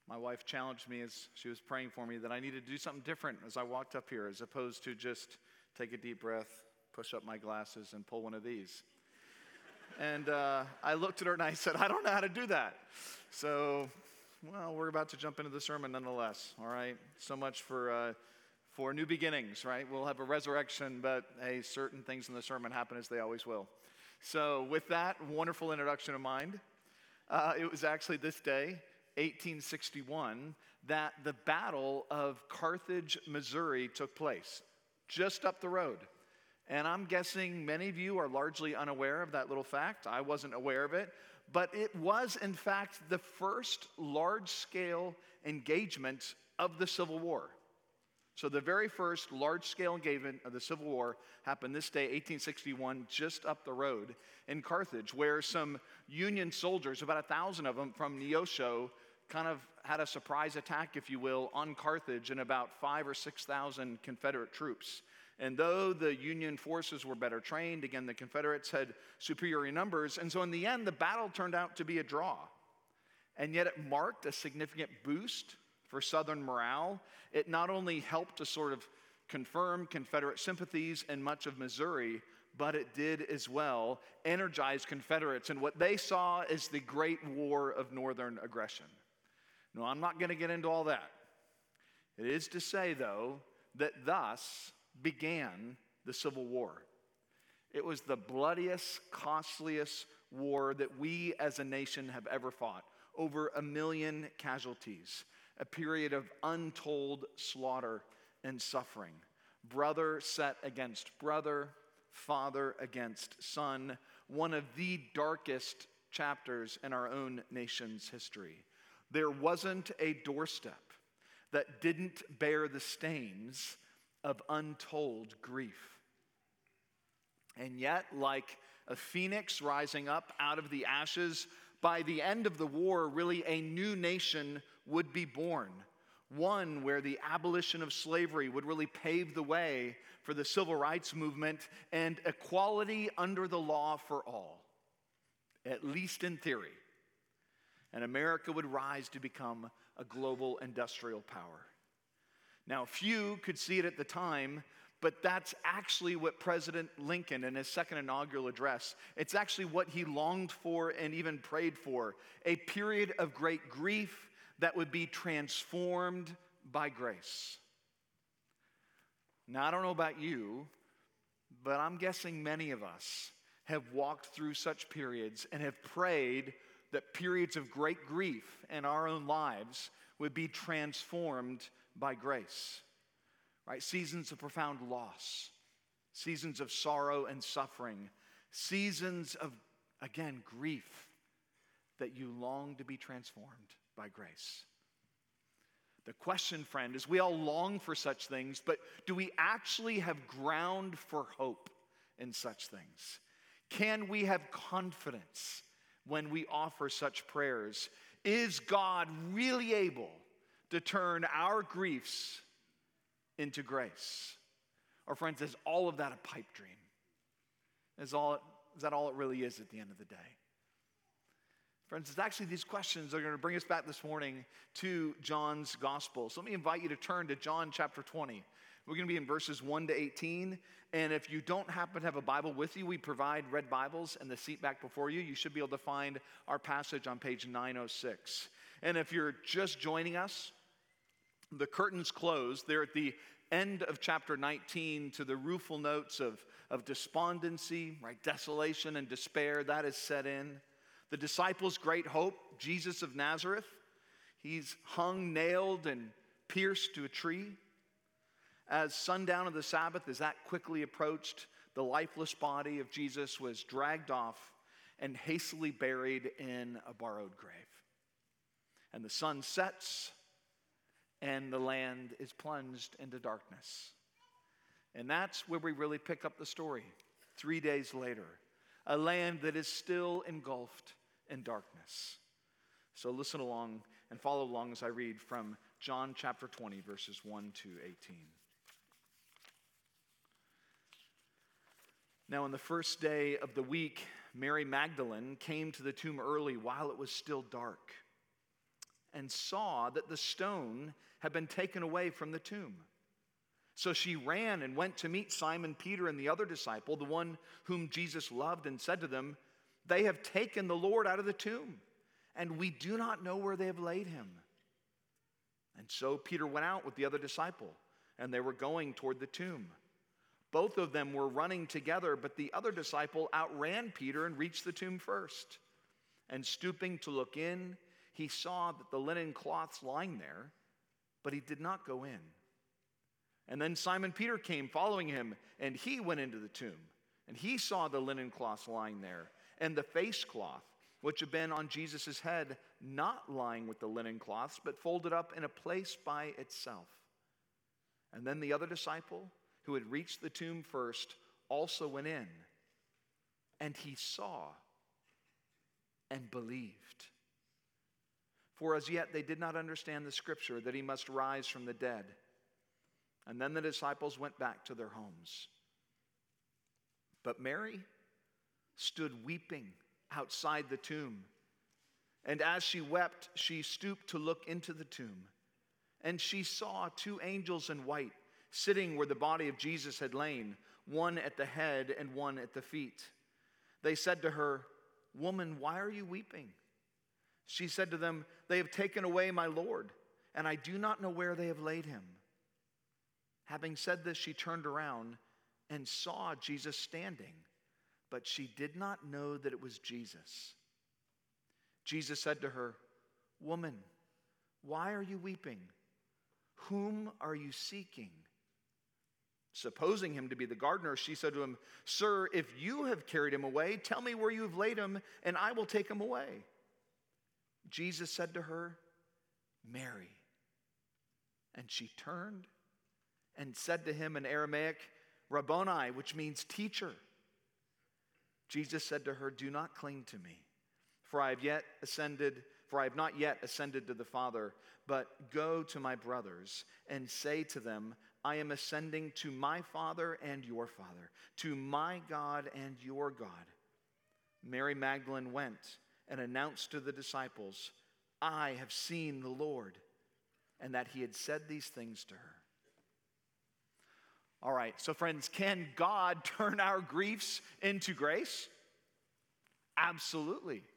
My wife challenged me as she was praying for me that I needed to do something different as I walked up here, as opposed to just take a deep breath, push up my glasses, and pull one of these. And I looked at her and I said, I don't know how to do that. So, well, we're about to jump into the sermon nonetheless, all right? So much for new beginnings, right? We'll have a resurrection, but hey, certain things in the sermon happen as they always will. So with that wonderful introduction in mind, it was actually this day, 1861, that the Battle of Carthage, Missouri took place, just up the road. And I'm guessing many of you are largely unaware of that little fact. I wasn't aware of it. But it was, in fact, the first large-scale engagement of the Civil War. So the very first large-scale engagement of the Civil War happened this day, 1861, just up the road in Carthage, where some Union soldiers, about 1,000 of them from Neosho, kind of had a surprise attack, if you will, on Carthage and about 5,000 or 6,000 Confederate troops. And though the Union forces were better trained, again, the Confederates had superior numbers. And so in the end, the battle turned out to be a draw. And yet it marked a significant boost for Southern morale. It not only helped to sort of confirm Confederate sympathies in much of Missouri, but it did as well energize Confederates in what they saw as the Great War of Northern Aggression. No, I'm not going to get into all that. It is to say, though, that thus began the Civil War. It was the bloodiest, costliest war that we as a nation have ever fought. Over 1 million casualties, a period of untold slaughter and suffering. Brother set against brother, father against son, one of the darkest chapters in our own nation's history. There wasn't a doorstep that didn't bear the stains of untold grief. And yet, like a phoenix rising up out of the ashes, by the end of the war, really a new nation would be born. One where the abolition of slavery would really pave the way for the civil rights movement and equality under the law for all, at least in theory. And America would rise to become a global industrial power. Now, few could see it at the time, but that's actually what President Lincoln, in his second inaugural address, it's actually what he longed for and even prayed for, a period of great grief that would be transformed by grace. Now, I don't know about you, but I'm guessing many of us have walked through such periods and have prayed that periods of great grief in our own lives would be transformed by grace. Right? Seasons of profound loss, seasons of sorrow and suffering, seasons of, again, grief that you long to be transformed by grace. The question, friend, is we all long for such things, but do we actually have ground for hope in such things? Can we have confidence when we offer such prayers? Is God really able to turn our griefs into grace? Or friends, is all of that a pipe dream? Is that all it really is at the end of the day? Friends, it's actually these questions that are going to bring us back this morning to John's gospel. So let me invite you to turn to John chapter 20. We're going to be in verses 1 to 18. And if you don't happen to have a Bible with you, we provide red Bibles in the seat back before you. You should be able to find our passage on page 906. And if you're just joining us, the curtains close. They're at the end of chapter 19 to the rueful notes of despondency, right? Desolation and despair, that is set in. The disciples' great hope, Jesus of Nazareth, he's hung, nailed, and pierced to a tree. As sundown of the Sabbath, as that quickly approached, the lifeless body of Jesus was dragged off and hastily buried in a borrowed grave. And the sun sets, and the land is plunged into darkness. And that's where we really pick up the story 3 days later. A land that is still engulfed in darkness. So listen along and follow along as I read from John chapter 20, verses 1 to 18. Now, on the first day of the week, Mary Magdalene came to the tomb early while it was still dark and saw that the stone had been taken away from the tomb. So she ran and went to meet Simon Peter and the other disciple, the one whom Jesus loved, and said to them, "They have taken the Lord out of the tomb, and we do not know where they have laid him." And so Peter went out with the other disciple, and they were going toward the tomb. Both of them were running together, but the other disciple outran Peter and reached the tomb first. And stooping to look in, he saw that the linen cloths lying there, but he did not go in. And then Simon Peter came following him, and he went into the tomb. And he saw the linen cloths lying there, and the face cloth, which had been on Jesus' head, not lying with the linen cloths, but folded up in a place by itself. And then the other disciple, who had reached the tomb first, also went in, and he saw and believed. For as yet they did not understand the scripture that he must rise from the dead. And then the disciples went back to their homes. But Mary stood weeping outside the tomb. And as she wept, she stooped to look into the tomb. And she saw two angels in white sitting where the body of Jesus had lain, one at the head and one at the feet. They said to her, "Woman, why are you weeping?" She said to them, "They have taken away my Lord, and I do not know where they have laid him." Having said this, she turned around and saw Jesus standing, but she did not know that it was Jesus. Jesus said to her, "Woman, why are you weeping? Whom are you seeking?" Supposing him to be the gardener, she said to him, "Sir, if you have carried him away, tell me where you have laid him, and I will take him away." Jesus said to her, "Mary." And she turned and said to him in Aramaic, "Rabboni," which means teacher. Jesus said to her, "Do not cling to me, for I have not yet ascended to the Father, but go to my brothers and say to them, I am ascending to my Father and your Father, to my God and your God." Mary Magdalene went and announced to the disciples, "I have seen the Lord," and that he had said these things to her. All right, so friends, can God turn our griefs into grace? Absolutely.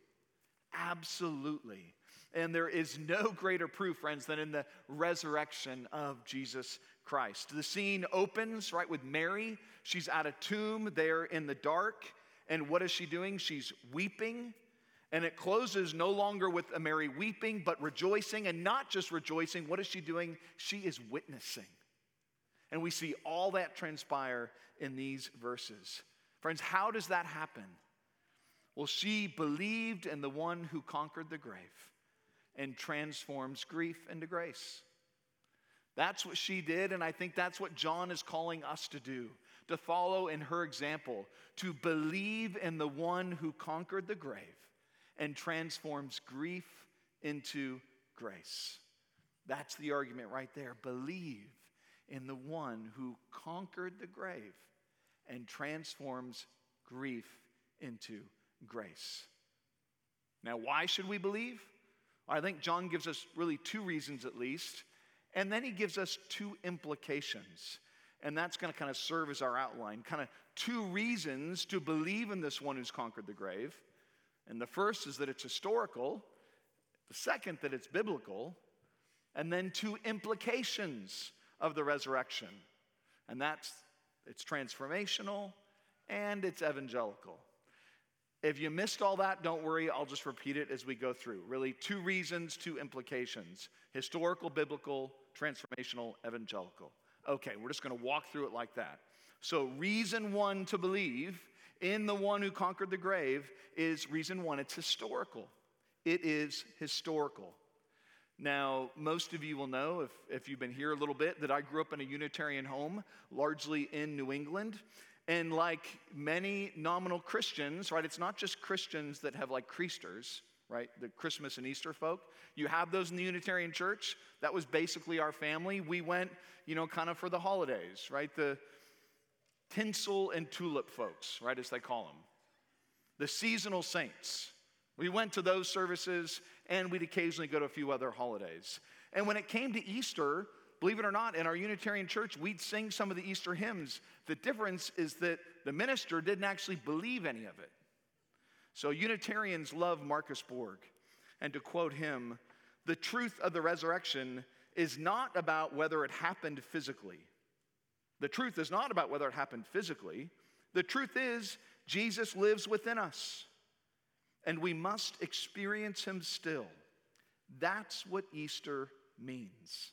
Absolutely. And there is no greater proof, friends, than in the resurrection of Jesus Christ. The scene opens, right, with Mary. She's at a tomb there in the dark. And what is she doing? She's weeping. And it closes no longer with a Mary weeping, but rejoicing. And not just rejoicing. What is she doing? She is witnessing. And we see all that transpire in these verses. Friends, how does that happen? Well, she believed in the one who conquered the grave and transforms grief into grace. That's what she did, and I think that's what John is calling us to do, to follow in her example, to believe in the one who conquered the grave and transforms grief into grace. That's the argument right there. Believe in the one who conquered the grave and transforms grief into grace. Now, why should we believe? I think John gives us really two reasons at least, and then he gives us two implications. And that's going to kind of serve as our outline, kind of two reasons to believe in this one who's conquered the grave. And the first is that it's historical, the second that it's biblical, and then two implications of the resurrection. And it's transformational and it's evangelical. If you missed all that, don't worry, I'll just repeat it as we go through. Really, two reasons, two implications. Historical, biblical, transformational, evangelical. Okay, we're just going to walk through it like that. So reason one to believe in the one who conquered the grave is reason one, it's historical. It is historical. Now, most of you will know, if you've been here a little bit, that I grew up in a Unitarian home, largely in New England. And like many nominal Christians, right, it's not just Christians that have like Creasters, right, the Christmas and Easter folk. You have those in the Unitarian Church. That was basically our family. We went, kind of for the holidays, right, the tinsel and tulip folks, right, as they call them. The seasonal saints. We went to those services, and we'd occasionally go to a few other holidays. And when it came to Easter, believe it or not, in our Unitarian church, we'd sing some of the Easter hymns. The difference is that the minister didn't actually believe any of it. So Unitarians love Marcus Borg. And to quote him, the truth of the resurrection is not about whether it happened physically. The truth is not about whether it happened physically. The truth is Jesus lives within us, and we must experience him still. That's what Easter means.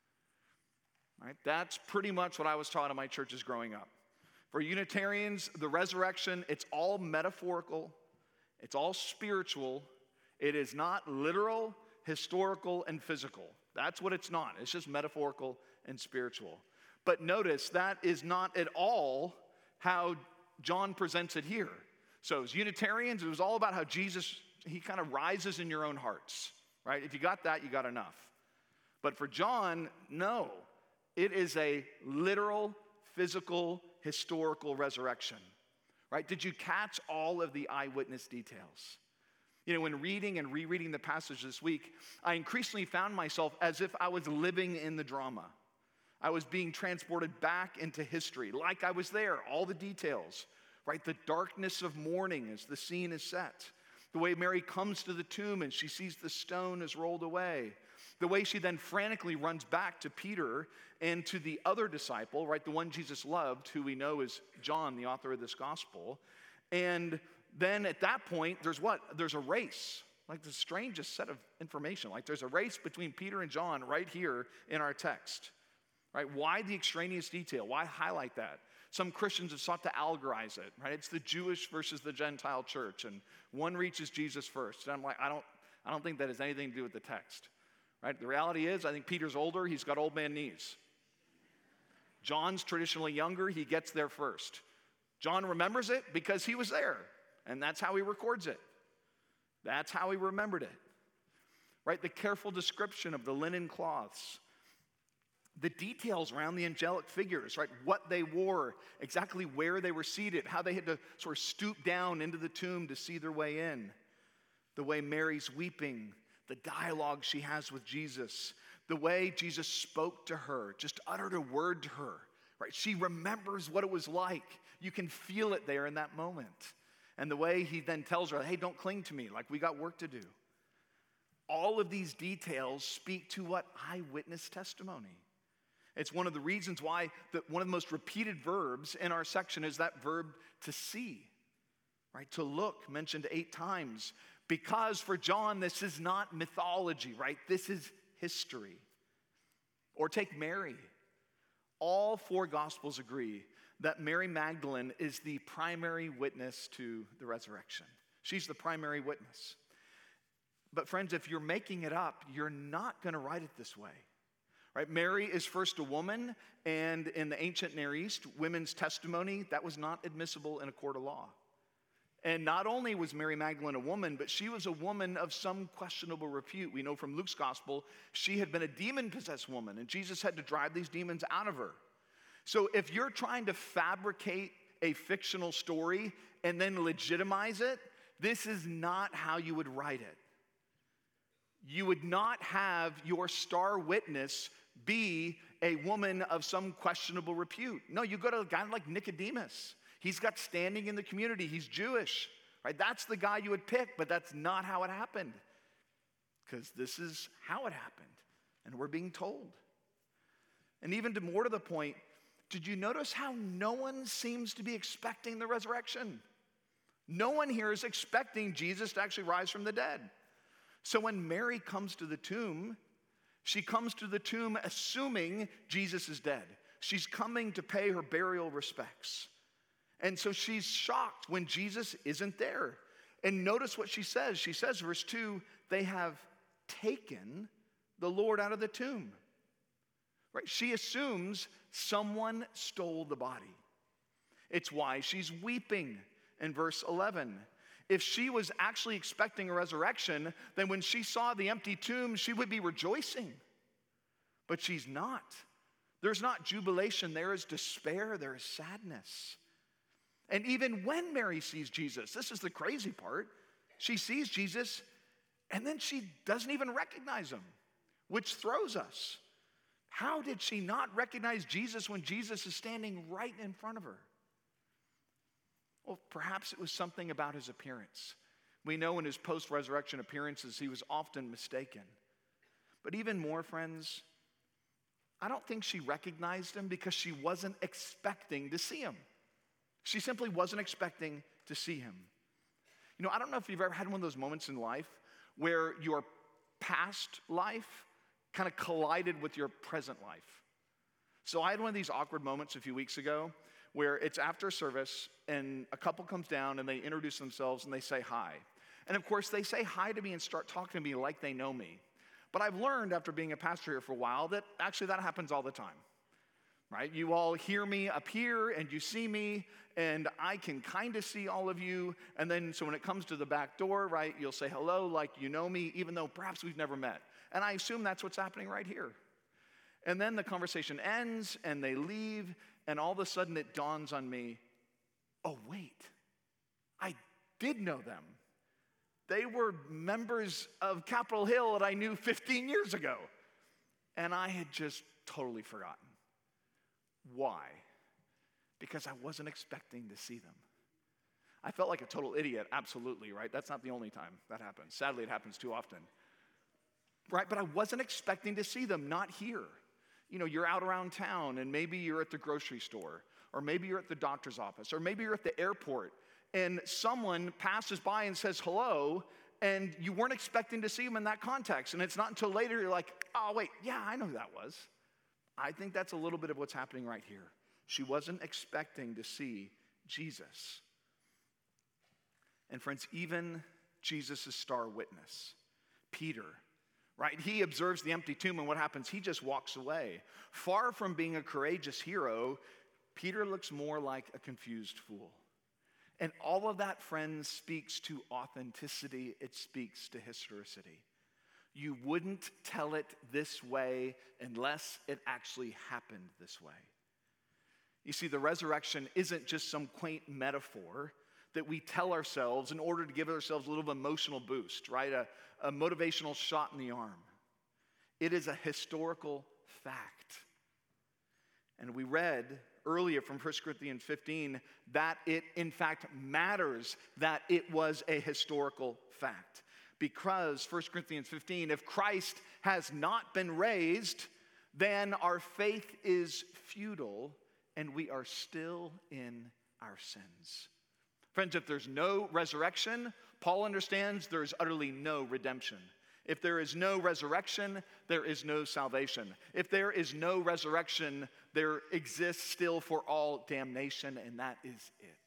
All right? That's pretty much what I was taught in my churches growing up. For Unitarians, the resurrection, it's all metaphorical, it's all spiritual. It is not literal, historical, and physical. That's what it's not. It's just metaphorical and spiritual. But notice that is not at all how John presents it here. So as Unitarians, it was all about how Jesus, he kind of rises in your own hearts, right? If you got that, you got enough. But for John, no. It is a literal, physical, historical resurrection, right? Did you catch all of the eyewitness details? You know, when reading and rereading the passage this week, I increasingly found myself as if I was living in the drama. I was being transported back into history, like I was there, all the details, right? The darkness of morning as the scene is set. The way Mary comes to the tomb and she sees the stone is rolled away. The way she then frantically runs back to Peter and to the other disciple, right? The one Jesus loved, who we know is John, the author of this gospel. And then at that point, there's what? There's a race. Like the strangest set of information. Like there's a race between Peter and John right here in our text. Right? Why the extraneous detail? Why highlight that? Some Christians have sought to allegorize it, right? It's the Jewish versus the Gentile church, and one reaches Jesus first. And I'm like, I don't think that has anything to do with the text, right? The reality is, I think Peter's older, he's got old man knees. John's traditionally younger, he gets there first. John remembers it because he was there, and that's how he records it. That's how he remembered it, right? The careful description of the linen cloths, the details around the angelic figures, right? What they wore, exactly where they were seated, how they had to sort of stoop down into the tomb to see their way in. The way Mary's weeping, the dialogue she has with Jesus, the way Jesus spoke to her, just uttered a word to her, right? She remembers what it was like. You can feel it there in that moment. And the way he then tells her, hey, don't cling to me, like we got work to do. All of these details speak to what? Eyewitness testimony. It's one of the reasons why one of the most repeated verbs in our section is that verb to see, right? To look, mentioned 8 times. Because for John, this is not mythology, right? This is history. Or take Mary. All 4 Gospels agree that Mary Magdalene is the primary witness to the resurrection. She's the primary witness. But friends, if you're making it up, you're not going to write it this way. Right? Mary is first a woman, and in the ancient Near East, women's testimony, that was not admissible in a court of law. And not only was Mary Magdalene a woman, but she was a woman of some questionable repute. We know from Luke's gospel, she had been a demon-possessed woman, and Jesus had to drive these demons out of her. So if you're trying to fabricate a fictional story and then legitimize it, this is not how you would write it. You would not have your star witness be a woman of some questionable repute. No, you go to a guy like Nicodemus. He's got standing in the community. He's Jewish, right? That's the guy you would pick, but that's not how it happened. Because this is how it happened, and we're being told. And even more to the point, did you notice how no one seems to be expecting the resurrection? No one here is expecting Jesus to actually rise from the dead. So when Mary comes to the tomb, she comes to the tomb assuming Jesus is dead. She's coming to pay her burial respects. And so she's shocked when Jesus isn't there. And notice what she says. She says, verse 2, they have taken the Lord out of the tomb. Right? She assumes someone stole the body. It's why she's weeping in verse 11. If she was actually expecting a resurrection, then when she saw the empty tomb, she would be rejoicing. But she's not. There's not jubilation. There is despair. There is sadness. And even when Mary sees Jesus, this is the crazy part. She sees Jesus, And then she doesn't even recognize him, which throws us. How did she not recognize Jesus when Jesus is standing right in front of her? Well, perhaps it was something about his appearance. We know in his post-resurrection appearances, he was often mistaken. But even more, friends, I don't think she recognized him because she wasn't expecting to see him. She simply wasn't expecting to see him. You know, I don't know if you've ever had one of those moments in life where your past life kind of collided with your present life. So I had one of these awkward moments a few weeks ago where it's after service and a couple comes down and they introduce themselves and they say hi. And of course, they say hi to me and start talking to me like they know me. But I've learned after being a pastor here for a while that actually that happens all the time, right? You all hear me up here and you see me and I can kind of see all of you. And then so when it comes to the back door, right, you'll say hello like you know me, even though perhaps we've never met. And I assume that's what's happening right here. And then the conversation ends and they leave and all of a sudden it dawns on me, oh wait, I did know them. They were members of Capitol Hill that I knew 15 years ago. And I had just totally forgotten. Why? Because I wasn't expecting to see them. I felt like a total idiot, absolutely, right? That's not the only time that happens. Sadly, it happens too often. Right, but I wasn't expecting to see them, not here. You know, you're out around town and maybe you're at the grocery store or maybe you're at the doctor's office or maybe you're at the airport and someone passes by and says hello and you weren't expecting to see them in that context. And it's not until later you're like, oh, wait, yeah, I know who that was. I think that's a little bit of what's happening right here. She wasn't expecting to see Jesus. And friends, even Jesus' star witness, Peter, right? He observes the empty tomb and what happens? He just walks away. Far from being a courageous hero, Peter looks more like a confused fool. And all of that, friends, speaks to authenticity. It speaks to historicity. You wouldn't tell it this way unless it actually happened this way. You see, the resurrection isn't just some quaint metaphor that we tell ourselves in order to give ourselves a little emotional boost, right? A motivational shot in the arm. It is a historical fact. And we read earlier from 1 Corinthians 15 that it in fact matters that it was a historical fact. Because 1 Corinthians 15, if Christ has not been raised, then our faith is futile and we are still in our sins. Friends, if there's no resurrection, Paul understands there is utterly no redemption. If there is no resurrection, there is no salvation. If there is no resurrection, there exists still for all damnation, and that is it.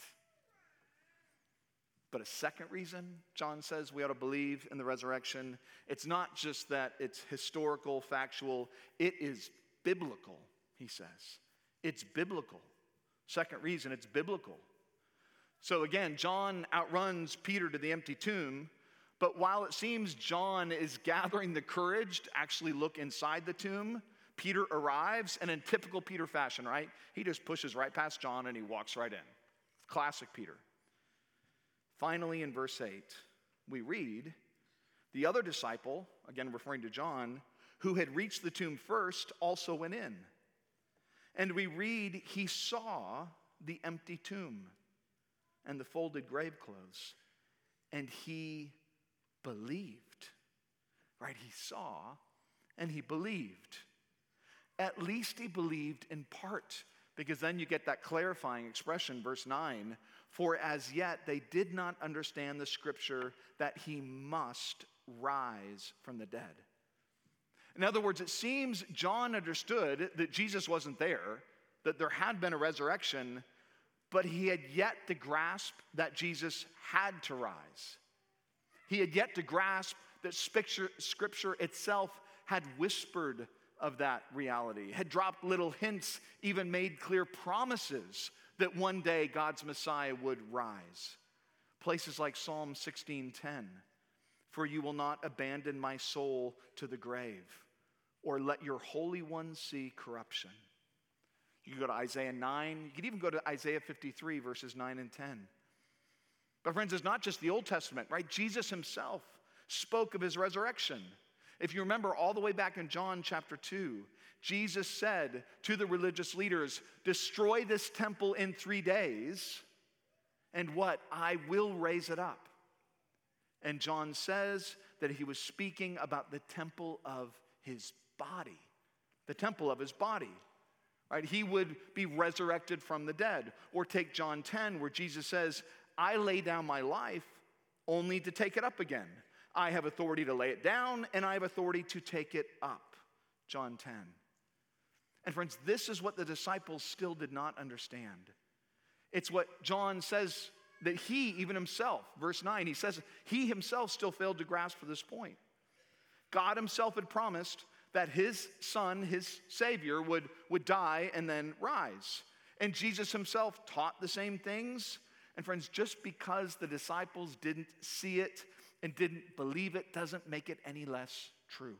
But a second reason, John says, we ought to believe in the resurrection, it's not just that it's historical, factual, it is biblical, he says. It's biblical. Second reason, it's biblical. So again, John outruns Peter to the empty tomb, but while it seems John is gathering the courage to actually look inside the tomb, Peter arrives, and in typical Peter fashion, right? He just pushes right past John and he walks right in. Classic Peter. Finally, in verse 8, we read, the other disciple, again referring to John, who had reached the tomb first, also went in. And we read, he saw the empty tomb and the folded grave clothes, and he believed. Right? He saw and he believed. At least he believed in part, because then you get that clarifying expression, verse 9, for as yet they did not understand the scripture that he must rise from the dead. In other words, it seems John understood that Jesus wasn't there, that there had been a resurrection, but he had yet to grasp that Jesus had to rise. He had yet to grasp that Scripture itself had whispered of that reality, had dropped little hints, even made clear promises that one day God's Messiah would rise. Places like Psalm 16:10, for you will not abandon my soul to the grave, or let your Holy One see corruption. You can go to Isaiah 9. You can even go to Isaiah 53, verses 9 and 10. But friends, it's not just the Old Testament, right? Jesus himself spoke of his resurrection. If you remember all the way back in John chapter 2, Jesus said to the religious leaders, destroy this temple in 3 days, and what? I will raise it up. And John says that he was speaking about the temple of his body, the temple of his body. Right? He would be resurrected from the dead. Or take John 10, where Jesus says, I lay down my life only to take it up again. I have authority to lay it down, and I have authority to take it up. John 10. And friends, this is what the disciples still did not understand. It's what John says that he, even himself, verse 9, he says he himself still failed to grasp for this point. God himself had promised that his son, his Savior, would die and then rise. And Jesus himself taught the same things. And friends, just because the disciples didn't see it and didn't believe it doesn't make it any less true.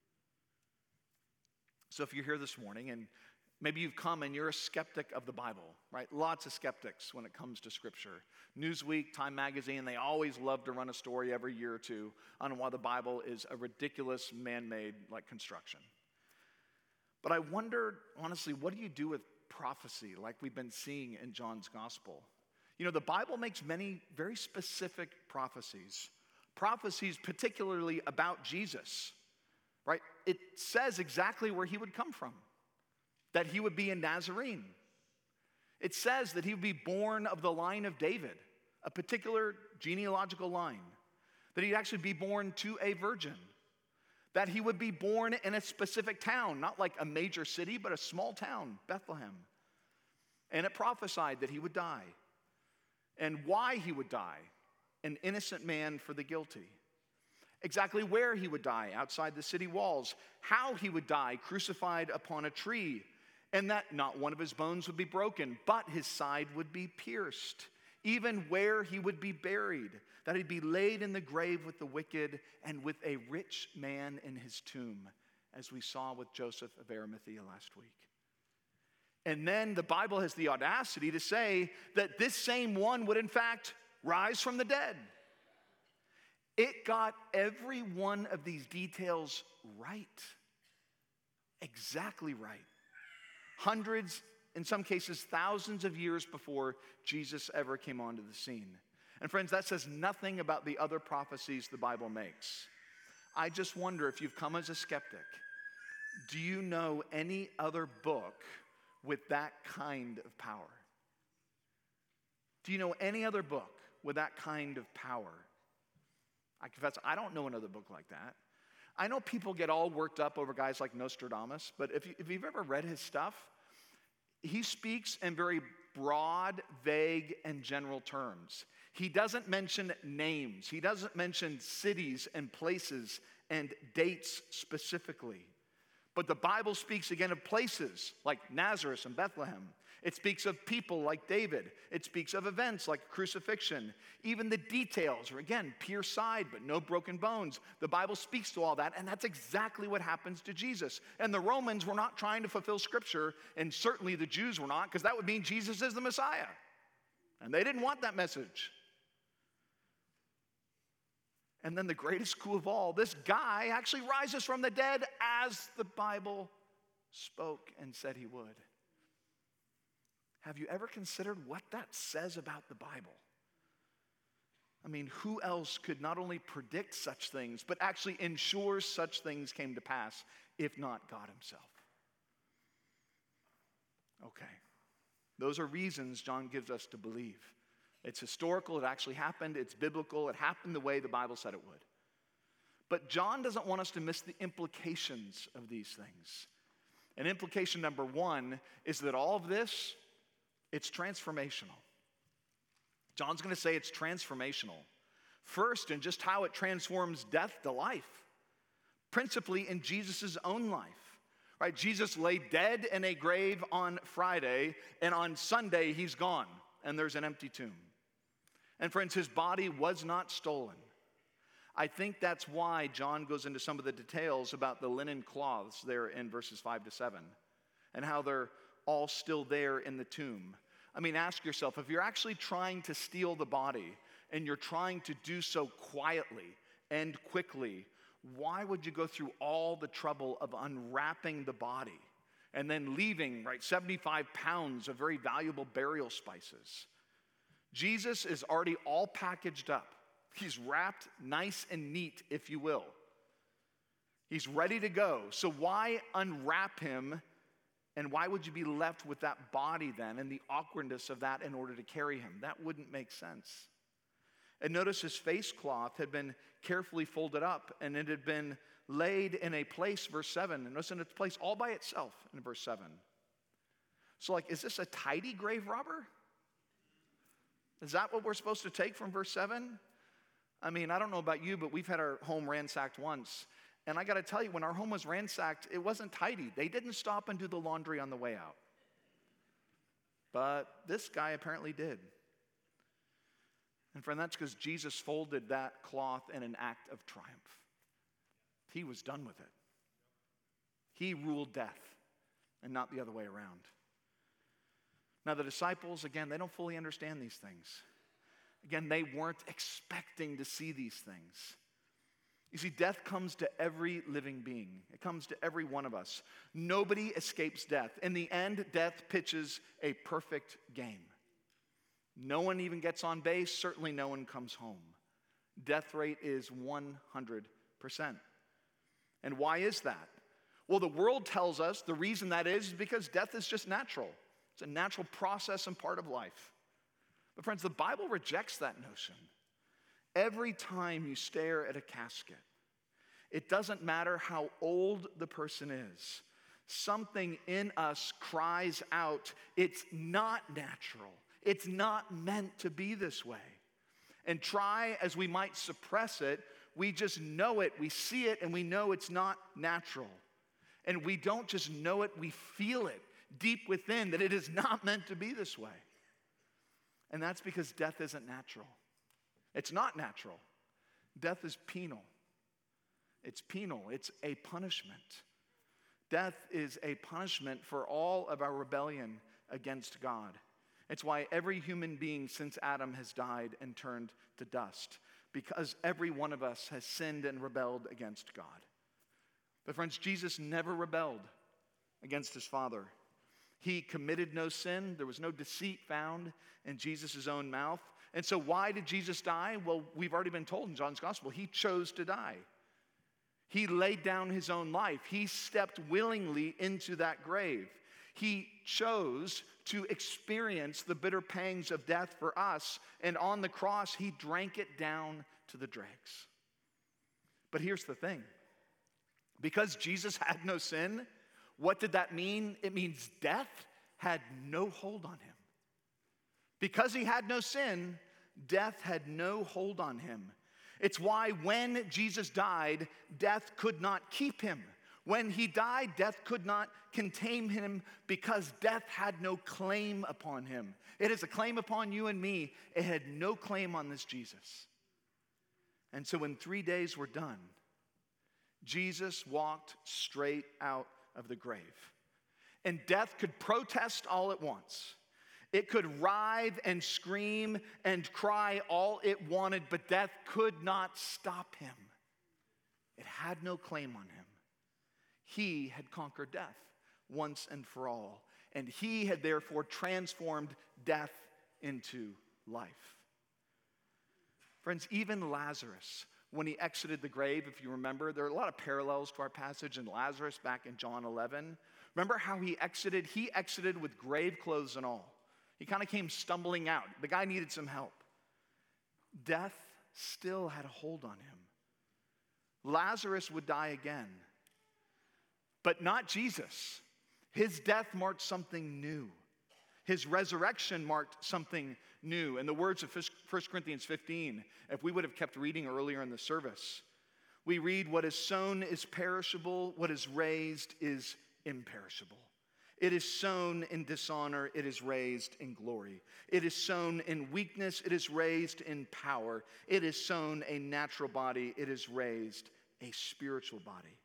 So if you're here this morning and maybe you've come and you're a skeptic of the Bible, right? Lots of skeptics when it comes to Scripture. Newsweek, Time Magazine, they always love to run a story every year or two on why the Bible is a ridiculous man-made construction. But I wonder, honestly, what do you do with prophecy like we've been seeing in John's Gospel? You know, the Bible makes many very specific prophecies particularly about Jesus, right? It says exactly where he would come from, that he would be a Nazarene. It says that he would be born of the line of David, a particular genealogical line, that he'd actually be born to a virgin, that he would be born in a specific town, not like a major city, but a small town, Bethlehem. And it prophesied that he would die, and why he would die, an innocent man for the guilty. Exactly where he would die, outside the city walls, how he would die, crucified upon a tree, and that not one of his bones would be broken, but his side would be pierced. Even where he would be buried, that he'd be laid in the grave with the wicked and with a rich man in his tomb, as we saw with Joseph of Arimathea last week. And then the Bible has the audacity to say that this same one would in fact rise from the dead. It got every one of these details right. Exactly right. Hundreds, in some cases thousands of years before Jesus ever came onto the scene. And friends, that says nothing about the other prophecies the Bible makes. I just wonder, if you've come as a skeptic, do you know any other book with that kind of power? Do you know any other book with that kind of power? I confess, I don't know another book like that. I know people get all worked up over guys like Nostradamus, but if you've ever read his stuff, he speaks in very broad, vague, and general terms. He doesn't mention names. He doesn't mention cities and places and dates specifically. But the Bible speaks again of places like Nazareth and Bethlehem. It speaks of people like David. It speaks of events like crucifixion. Even the details are, again, pierced side, but no broken bones. The Bible speaks to all that, and that's exactly what happens to Jesus. And the Romans were not trying to fulfill Scripture, and certainly the Jews were not, because that would mean Jesus is the Messiah. And they didn't want that message. And then the greatest coup of all, this guy actually rises from the dead as the Bible spoke and said he would. Have you ever considered what that says about the Bible? I mean, who else could not only predict such things, but actually ensure such things came to pass, if not God himself? Okay. Those are reasons John gives us to believe. It's historical, it actually happened, it's biblical, it happened the way the Bible said it would. But John doesn't want us to miss the implications of these things. And implication number one is that all of this, it's transformational. John's going to say it's transformational. First, in just how it transforms death to life. Principally in Jesus' own life. Right? Jesus lay dead in a grave on Friday, and on Sunday he's gone, and there's an empty tomb. And friends, his body was not stolen. I think that's why John goes into some of the details about the linen cloths there in verses 5 to 7, and how they're all still there in the tomb. I mean, ask yourself, if you're actually trying to steal the body, and you're trying to do so quietly end quickly, why would you go through all the trouble of unwrapping the body and then leaving, right, 75 pounds of very valuable burial spices? Jesus is already all packaged up. He's wrapped nice and neat, if you will. He's ready to go. So why unwrap him? And why would you be left with that body then and the awkwardness of that in order to carry him? That wouldn't make sense. And notice his face cloth had been carefully folded up and it had been laid in a place, verse 7. And notice in its place all by itself in verse 7. So like, is this a tidy grave robber? Is that what we're supposed to take from verse 7? I mean, I don't know about you, but we've had our home ransacked once. And I got to tell you, when our home was ransacked, it wasn't tidy. They didn't stop and do the laundry on the way out. But this guy apparently did. And friend, that's because Jesus folded that cloth in an act of triumph. He was done with it. He ruled death and not the other way around. Now the disciples, again, they don't fully understand these things. Again, they weren't expecting to see these things. You see, death comes to every living being. It comes to every one of us. Nobody escapes death. In the end, death pitches a perfect game. No one even gets on base. Certainly no one comes home. Death rate is 100%. And why is that? Well, the world tells us the reason that is because death is just natural. It's a natural process and part of life. But friends, the Bible rejects that notion. Every time you stare at a casket, it doesn't matter how old the person is, something in us cries out, it's not natural. It's not meant to be this way. And try as we might suppress it, we just know it, we see it, and we know it's not natural. And we don't just know it, we feel it deep within that it is not meant to be this way. And that's because death isn't natural. It's not natural. Death is penal. It's penal. It's a punishment. Death is a punishment for all of our rebellion against God. It's why every human being since Adam has died and turned to dust, because every one of us has sinned and rebelled against God. But friends, Jesus never rebelled against his Father. He committed no sin. There was no deceit found in Jesus' own mouth. And so why did Jesus die? Well, we've already been told in John's gospel, he chose to die. He laid down his own life. He stepped willingly into that grave. He chose to experience the bitter pangs of death for us. And on the cross, he drank it down to the dregs. But here's the thing. Because Jesus had no sin, what did that mean? It means death had no hold on him. Because he had no sin, death had no hold on him. It's why when Jesus died, death could not keep him. When he died, death could not contain him because death had no claim upon him. It is a claim upon you and me. It had no claim on this Jesus. And so when 3 days were done, Jesus walked straight out of the grave. And death could protest all at once. It could writhe and scream and cry all it wanted, but death could not stop him. It had no claim on him. He had conquered death once and for all, and he had therefore transformed death into life. Friends, even Lazarus, when he exited the grave, if you remember, there are a lot of parallels to our passage in Lazarus back in John 11. Remember how he exited? He exited with grave clothes and all. He kind of came stumbling out. The guy needed some help. Death still had a hold on him. Lazarus would die again, but not Jesus. His death marked something new. His resurrection marked something new. In the words of 1 Corinthians 15, if we would have kept reading earlier in the service, we read, what is sown is perishable, what is raised is imperishable. It is sown in dishonor, it is raised in glory. It is sown in weakness, it is raised in power. It is sown a natural body, it is raised a spiritual body.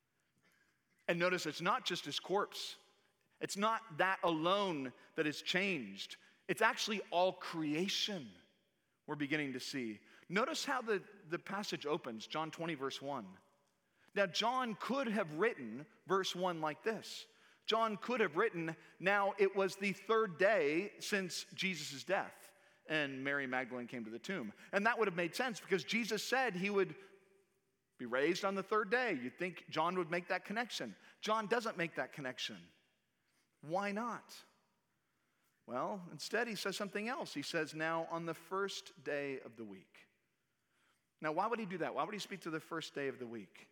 And notice it's not just his corpse. It's not that alone that is changed. It's actually all creation we're beginning to see. Notice how the passage opens, John 20, verse 1. Now, John could have written verse 1 like this. John could have written, now it was the third day since Jesus' death, and Mary Magdalene came to the tomb. And that would have made sense because Jesus said he would be raised on the third day. You'd think John would make that connection. John doesn't make that connection. Why not? Well, instead he says something else. He says, now on the first day of the week. Now, why would he do that? Why would he speak to the first day of the week?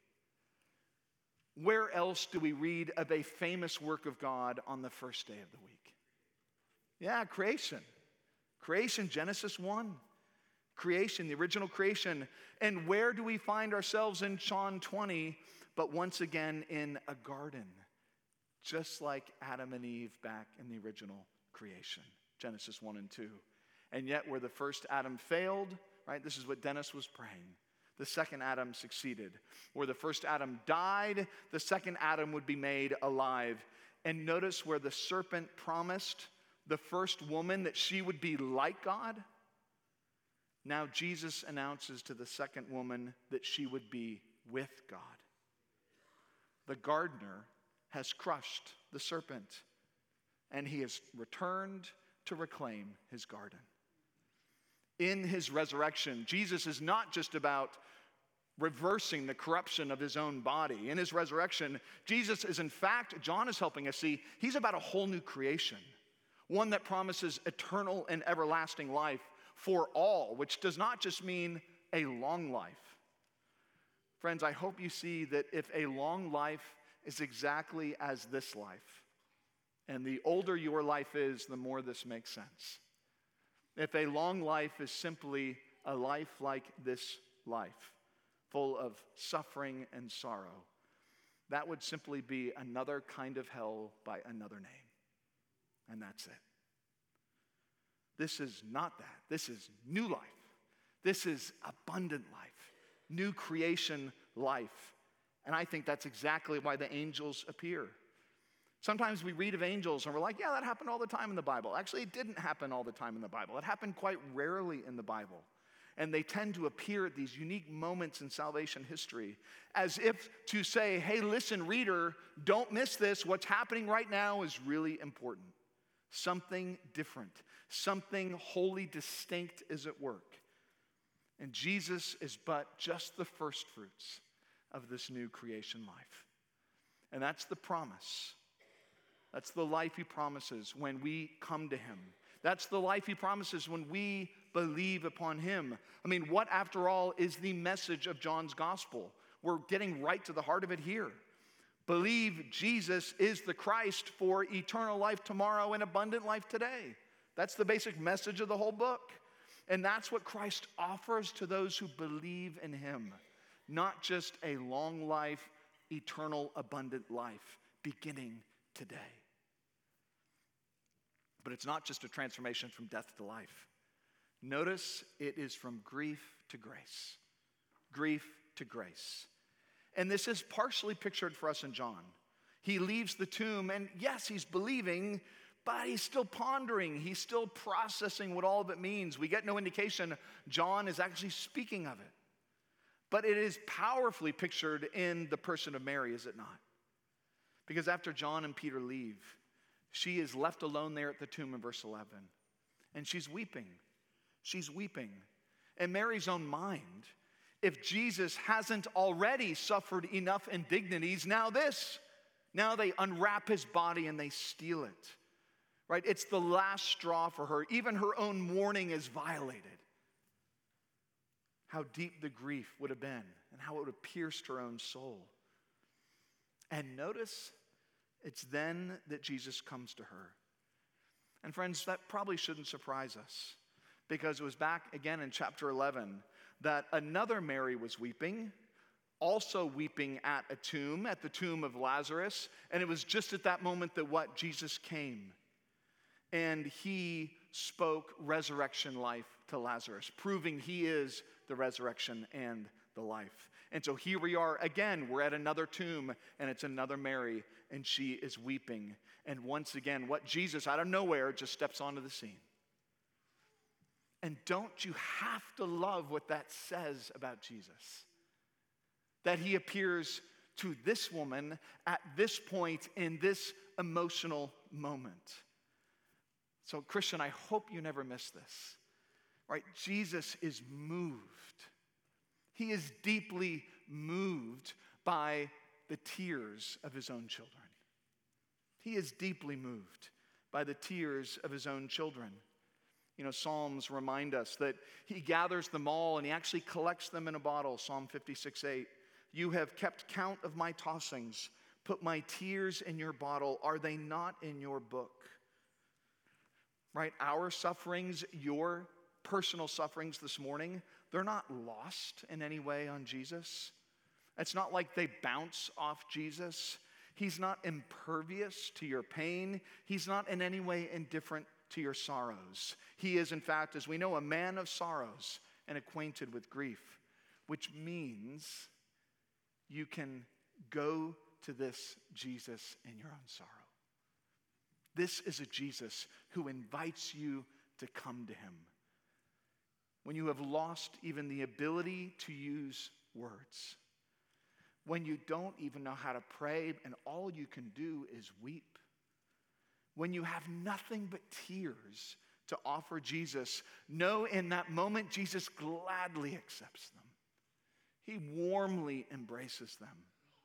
Where else do we read of a famous work of God on the first day of the week? Yeah, creation. Creation, Genesis 1. Creation, the original creation. And where do we find ourselves in John 20? But once again in a garden. Just like Adam and Eve back in the original creation. Genesis 1 and 2. And yet where the first Adam failed, right? This is what Dennis was praying. The second Adam succeeded. Where the first Adam died, the second Adam would be made alive. And notice where the serpent promised the first woman that she would be like God. Now Jesus announces to the second woman that she would be with God. The gardener has crushed the serpent, and he has returned to reclaim his garden. In his resurrection, Jesus is not just about reversing the corruption of his own body. In his resurrection, Jesus is, in fact, John is helping us see, he's about a whole new creation. One that promises eternal and everlasting life for all, which does not just mean a long life. Friends, I hope you see that if a long life is exactly as this life, and the older your life is, the more this makes sense. If a long life is simply a life like this life, full of suffering and sorrow, that would simply be another kind of hell by another name. And that's it. This is not that. This is new life. This is abundant life, new creation life. And I think that's exactly why the angels appear. Sometimes we read of angels and we're like, yeah, that happened all the time in the Bible. Actually, it didn't happen all the time in the Bible. It happened quite rarely in the Bible. And they tend to appear at these unique moments in salvation history as if to say, hey, listen, reader, don't miss this. What's happening right now is really important. Something different, something wholly distinct is at work. And Jesus is but just the first fruits of this new creation life. And that's the promise. That's the life he promises when we come to him. That's the life he promises when we believe upon him. I mean, what, after all, is the message of John's gospel? We're getting right to the heart of it here. Believe Jesus is the Christ for eternal life tomorrow and abundant life today. That's the basic message of the whole book. And that's what Christ offers to those who believe in him. Not just a long life, eternal, abundant life beginning today. But it's not just a transformation from death to life. Notice it is from grief to grace. Grief to grace. And this is partially pictured for us in John. He leaves the tomb, and yes, he's believing, but he's still pondering. He's still processing what all of it means. We get no indication John is actually speaking of it. But it is powerfully pictured in the person of Mary, is it not? Because after John and Peter leave, she is left alone there at the tomb in verse 11. And she's weeping. She's weeping. In Mary's own mind, if Jesus hasn't already suffered enough indignities, now this. Now they unwrap his body and they steal it. Right? It's the last straw for her. Even her own mourning is violated. How deep the grief would have been and how it would have pierced her own soul. And notice, it's then that Jesus comes to her. And friends, that probably shouldn't surprise us, because it was back again in chapter 11 that another Mary was weeping, also weeping at a tomb, at the tomb of Lazarus. And it was just at that moment that what? Jesus came. And he spoke resurrection life to Lazarus, proving he is the resurrection and the life. And so here we are again, we're at another tomb, and it's another Mary, and she is weeping. And once again, what Jesus out of nowhere just steps onto the scene. And don't you have to love what that says about Jesus? That he appears to this woman at this point in this emotional moment. So, Christian, I hope you never miss this. Right? Jesus is moved. He is deeply moved by the tears of his own children. He is deeply moved by the tears of his own children. You know, Psalms remind us that he gathers them all and he actually collects them in a bottle. Psalm 56:8. You have kept count of my tossings. Put my tears in your bottle. Are they not in your book? Right? Our sufferings, your personal sufferings this morning, they're not lost in any way on Jesus. It's not like they bounce off Jesus. He's not impervious to your pain. He's not in any way indifferent to your sorrows. He is, in fact, as we know, a man of sorrows and acquainted with grief, which means you can go to this Jesus in your own sorrow. This is a Jesus who invites you to come to him. When you have lost even the ability to use words, when you don't even know how to pray and all you can do is weep, when you have nothing but tears to offer Jesus, know in that moment Jesus gladly accepts them. He warmly embraces them.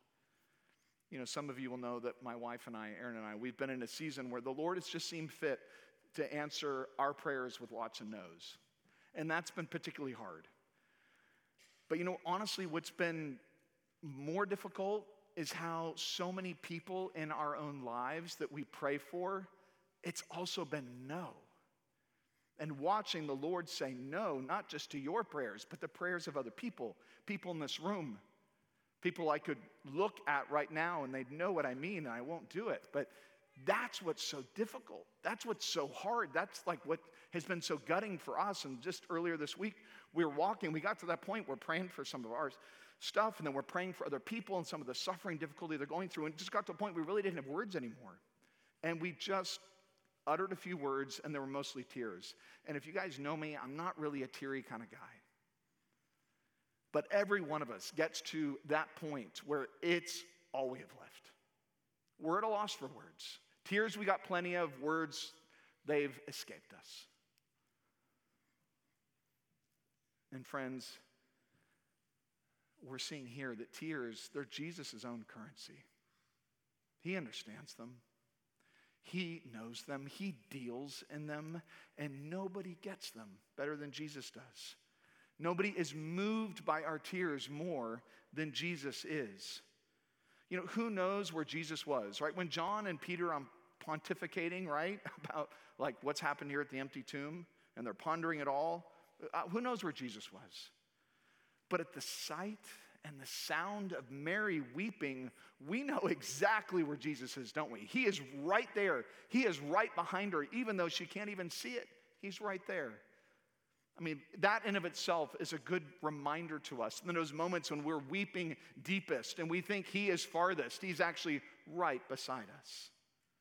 You know, some of you will know that my wife and I, Erin and I, we've been in a season where the Lord has just seemed fit to answer our prayers with lots of no's. And that's been particularly hard. But you know, honestly, what's been more difficult is how so many people in our own lives that we pray for, it's also been no. And watching the Lord say no, not just to your prayers, but the prayers of other people, people in this room, people I could look at right now and they'd know what I mean and I won't do it. But that's what's so difficult. That's what's so hard. That's like what has been so gutting for us. And just earlier this week, we were walking. We got to that point, we're praying for some of our stuff, and then we're praying for other people and some of the suffering, difficulty they're going through. And it just got to a point we really didn't have words anymore. And we just uttered a few words, and they were mostly tears. And if you guys know me, I'm not really a teary kind of guy. But every one of us gets to that point where it's all we have left. We're at a loss for words. Tears we got plenty of, words, they've escaped us. And friends, we're seeing here that tears, they're Jesus' own currency. He understands them. He knows them. He deals in them. And nobody gets them better than Jesus does. Nobody is moved by our tears more than Jesus is. You know, who knows where Jesus was, right? When John and Peter are pontificating, right, about like what's happened here at the empty tomb, and they're pondering it all, who knows where Jesus was? But at the sight and the sound of Mary weeping, we know exactly where Jesus is, don't we? He is right there. He is right behind her, even though she can't even see it. He's right there. I mean, that in of itself is a good reminder to us. In those moments when we're weeping deepest and we think he is farthest, he's actually right beside us.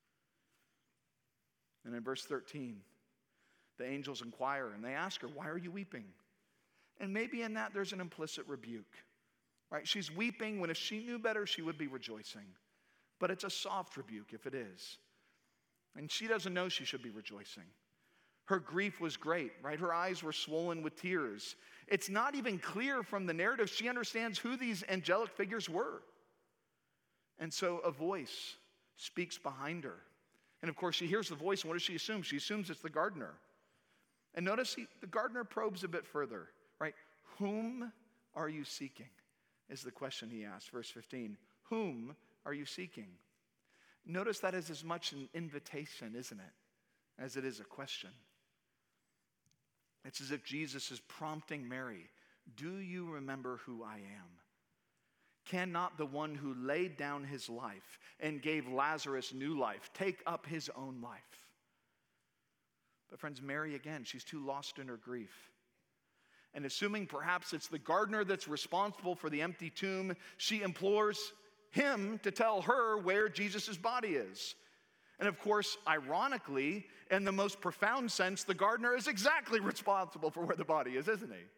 And in verse 13, the angels inquire and they ask her, why are you weeping? And maybe in that there's an implicit rebuke, right? She's weeping when if she knew better, she would be rejoicing. But it's a soft rebuke if it is. And she doesn't know she should be rejoicing. Her grief was great, right? Her eyes were swollen with tears. It's not even clear from the narrative. She understands who these angelic figures were. And so a voice speaks behind her. And of course, she hears the voice, and what does she assume? She assumes it's the gardener. And notice the gardener probes a bit further, right? Whom are you seeking? Is the question he asks, verse 15. Whom are you seeking? Notice that is as much an invitation, isn't it, as it is a question. It's as if Jesus is prompting Mary, do you remember who I am? Cannot the one who laid down his life and gave Lazarus new life take up his own life? But friends, Mary, again, she's too lost in her grief. And assuming perhaps it's the gardener that's responsible for the empty tomb, she implores him to tell her where Jesus' body is. And of course, ironically, in the most profound sense, the gardener is exactly responsible for where the body is, isn't he?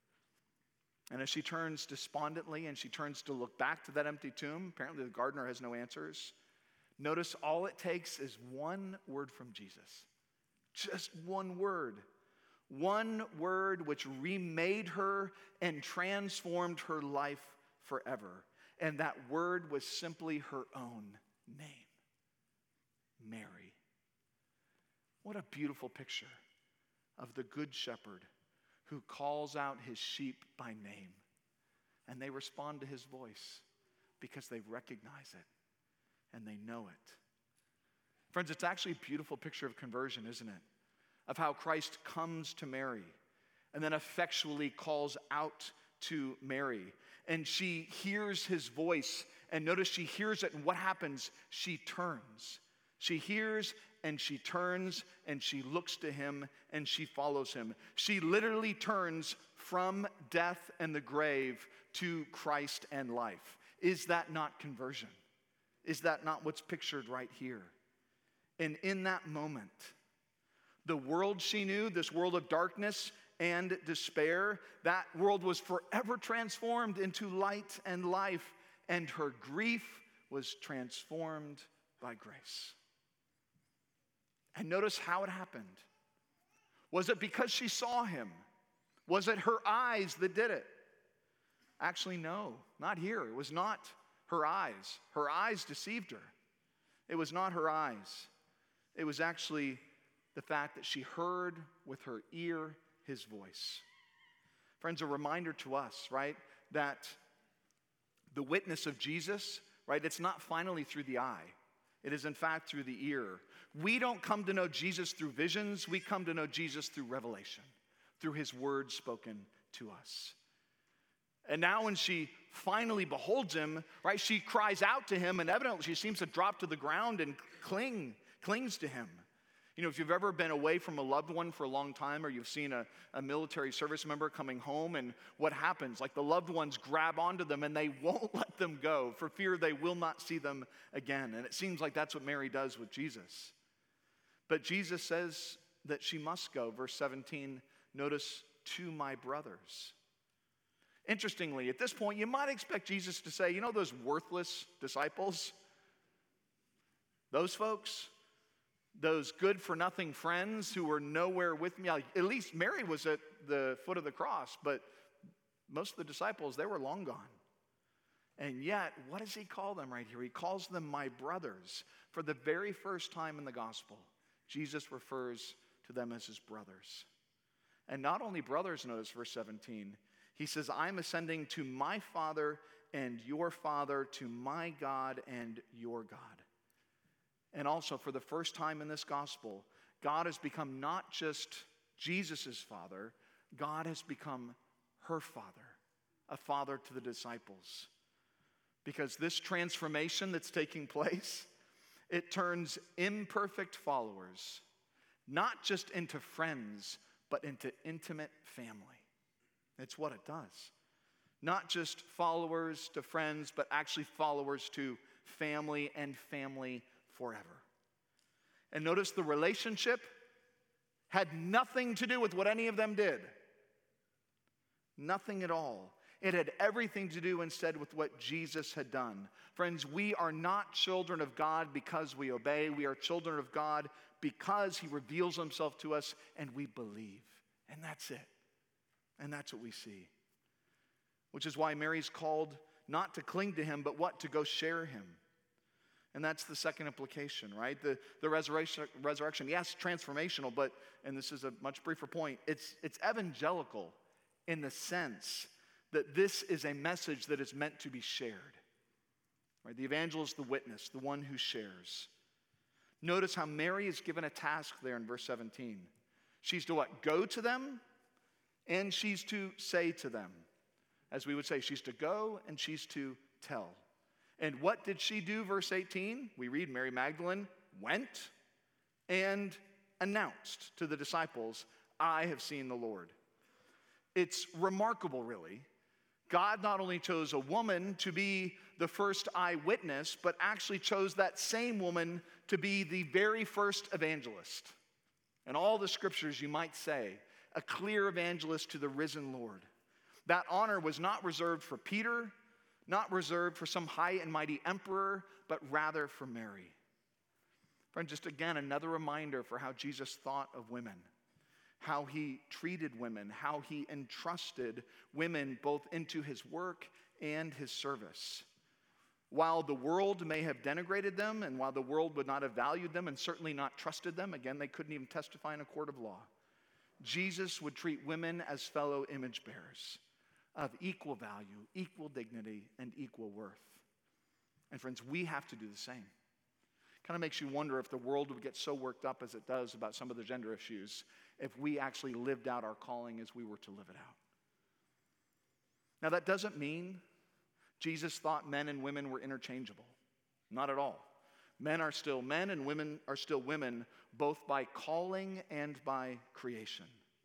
And as she turns despondently and she turns to look back to that empty tomb, apparently the gardener has no answers. Notice all it takes is one word from Jesus. Just one word. One word which remade her and transformed her life forever. And that word was simply her own name, Mary. What a beautiful picture of the Good Shepherd who calls out his sheep by name. And they respond to his voice because they recognize it and they know it. Friends, it's actually a beautiful picture of conversion, isn't it? Of how Christ comes to Mary and then effectually calls out to Mary. And she hears his voice, and notice she hears it, and what happens? She turns. She hears and she turns and she looks to him and she follows him. She literally turns from death and the grave to Christ and life. Is that not conversion? Is that not what's pictured right here? And in that moment, the world she knew, this world of darkness and despair, that world was forever transformed into light and life, and her grief was transformed by grace. And notice how it happened. Was it because she saw him? Was it her eyes that did it? Actually, no, not here. It was not her eyes. Her eyes deceived her. It was not her eyes. It was actually the fact that she heard with her ear his voice. Friends, a reminder to us, right, that the witness of Jesus, right, it's not finally through the eye. It is in fact through the ear. We don't come to know Jesus through visions. We come to know Jesus through revelation, through his word spoken to us. And now when she finally beholds him, right, she cries out to him, and evidently she seems to drop to the ground and clings to him. You know, if you've ever been away from a loved one for a long time, or you've seen a military service member coming home, and what happens? Like the loved ones grab onto them and they won't let them go for fear they will not see them again. And it seems like that's what Mary does with Jesus. But Jesus says that she must go. Verse 17, notice, to my brothers. Interestingly, at this point, you might expect Jesus to say, you know those worthless disciples? Those folks? Those good-for-nothing friends who were nowhere with me. At least Mary was at the foot of the cross, but most of the disciples, they were long gone. And yet, what does he call them right here? He calls them my brothers. For the very first time in the gospel, Jesus refers to them as his brothers. And not only brothers, notice verse 17. He says, I'm ascending to my Father and your Father, to my God and your God. And also, for the first time in this gospel, God has become not just Jesus' Father, God has become her Father, a father to the disciples. Because this transformation that's taking place, it turns imperfect followers, not just into friends, but into intimate family. It's what it does. Not just followers to friends, but actually followers to family and family forever. And notice the relationship had nothing to do with what any of them did. Nothing at all. It had everything to do instead with what Jesus had done. Friends, we are not children of God because we obey. We are children of God because he reveals himself to us and we believe. And that's it. And that's what we see. Which is why Mary's called not to cling to him, but what? To go share him. And that's the second implication, right? The resurrection, yes, transformational, but, and this is a much briefer point, it's evangelical in the sense that this is a message that is meant to be shared. Right? The evangelist, the witness, the one who shares. Notice how Mary is given a task there in verse 17. She's to what? Go to them, and she's to say to them. As we would say, she's to go and she's to tell. And what did she do, verse 18? We read Mary Magdalene went and announced to the disciples, I have seen the Lord. It's remarkable, really, God not only chose a woman to be the first eyewitness, but actually chose that same woman to be the very first evangelist. In all the scriptures, you might say, a clear evangelist to the risen Lord. That honor was not reserved for Peter, not reserved for some high and mighty emperor, but rather for Mary. Friend, just again, another reminder for how Jesus thought of women, how he treated women, how he entrusted women both into his work and his service. While the world may have denigrated them, and while the world would not have valued them and certainly not trusted them, again, they couldn't even testify in a court of law, Jesus would treat women as fellow image bearers of equal value, equal dignity, and equal worth. And friends, we have to do the same. Kind of makes you wonder if the world would get so worked up as it does about some of the gender issues if we actually lived out our calling as we were to live it out. Now, that doesn't mean Jesus thought men and women were interchangeable. Not at all. Men are still men and women are still women, both by calling and by creation.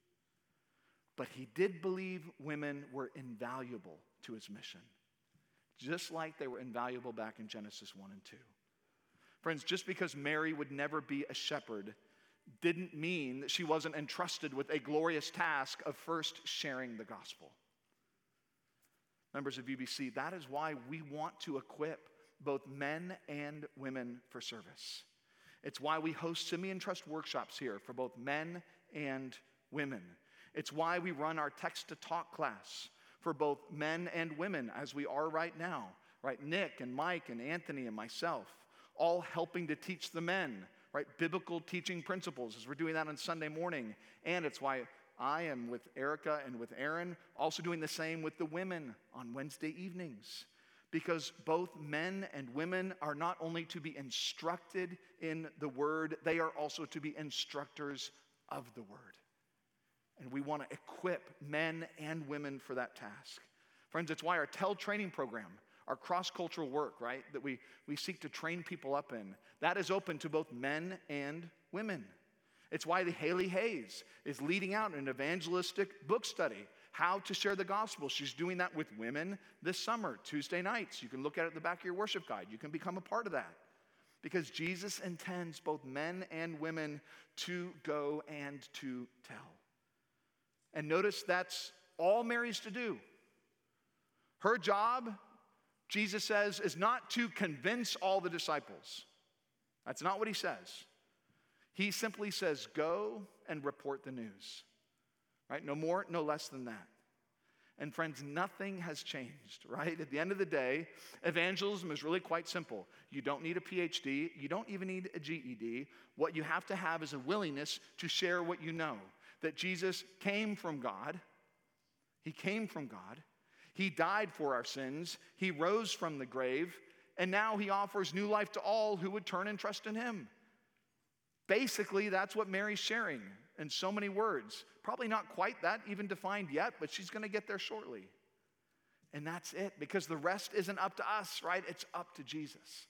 But he did believe women were invaluable to his mission, just like they were invaluable back in Genesis 1 and 2. Friends, just because Mary would never be a shepherd didn't mean that she wasn't entrusted with a glorious task of first sharing the gospel. Members of UBC, that is why we want to equip both men and women for service. It's why we host Simeon Trust workshops here for both men and women. It's why we run our text-to-talk class for both men and women, as we are right now. Right? Nick and Mike and Anthony and myself, all helping to teach the men, right? Biblical teaching principles as we're doing that on Sunday morning. And it's why I am with Erica and with Aaron, also doing the same with the women on Wednesday evenings. Because both men and women are not only to be instructed in the word, they are also to be instructors of the word. And we want to equip men and women for that task. Friends, it's why our TEL training program, our cross-cultural work, right, that we seek to train people up in, that is open to both men and women. It's why the Haley Hayes is leading out an evangelistic book study, how to share the gospel. She's doing that with women this summer, Tuesday nights. You can look at it at the back of your worship guide. You can become a part of that. Because Jesus intends both men and women to go and to tell. And notice that's all Mary's to do. Her job, Jesus says, is not to convince all the disciples. That's not what he says. He simply says, go and report the news. Right? No more, no less than that. And friends, nothing has changed, right? At the end of the day, evangelism is really quite simple. You don't need a PhD. You don't even need a GED. What you have to have is a willingness to share what you know. That Jesus came from God. He came from God. He died for our sins. He rose from the grave. And now he offers new life to all who would turn and trust in him. Basically, that's what Mary's sharing in so many words. Probably not quite that even defined yet, but she's going to get there shortly. And that's it, because the rest isn't up to us, right? It's up to Jesus.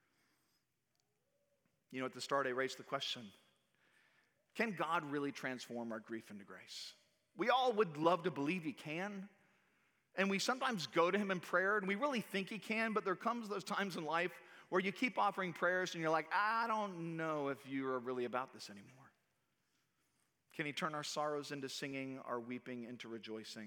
You know, at the start, I raised the question, can God really transform our grief into grace? We all would love to believe he can. And we sometimes go to him in prayer, and we really think he can, but there comes those times in life where you keep offering prayers, and you're like, I don't know if you are really about this anymore. Can he turn our sorrows into singing, our weeping into rejoicing?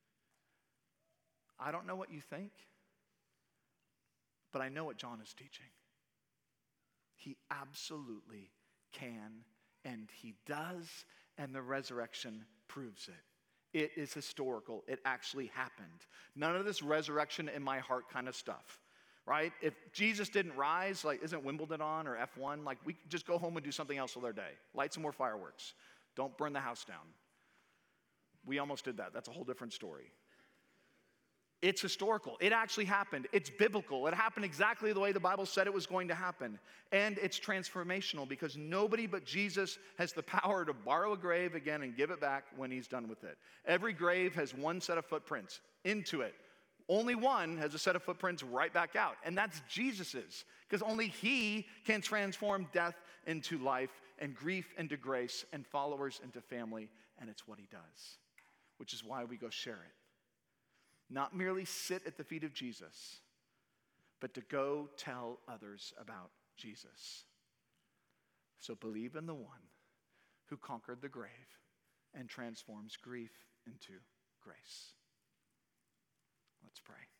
I don't know what you think, but I know what John is teaching. He absolutely can, and he does, and the resurrection proves it. It is historical. It actually happened. None of this resurrection in my heart kind of stuff, right? If Jesus didn't rise, like, isn't Wimbledon on or F1? Like, we could just go home and do something else with our day. Light some more fireworks. Don't burn the house down. We almost did that. That's a whole different story. It's historical. It actually happened. It's biblical. It happened exactly the way the Bible said it was going to happen. And it's transformational because nobody but Jesus has the power to borrow a grave again and give it back when he's done with it. Every grave has one set of footprints into it. Only one has a set of footprints right back out, and that's Jesus's, because only he can transform death into life and grief into grace and followers into family, and it's what he does, which is why we go share it. Not merely sit at the feet of Jesus, but to go tell others about Jesus. So believe in the one who conquered the grave and transforms grief into grace. Let's pray.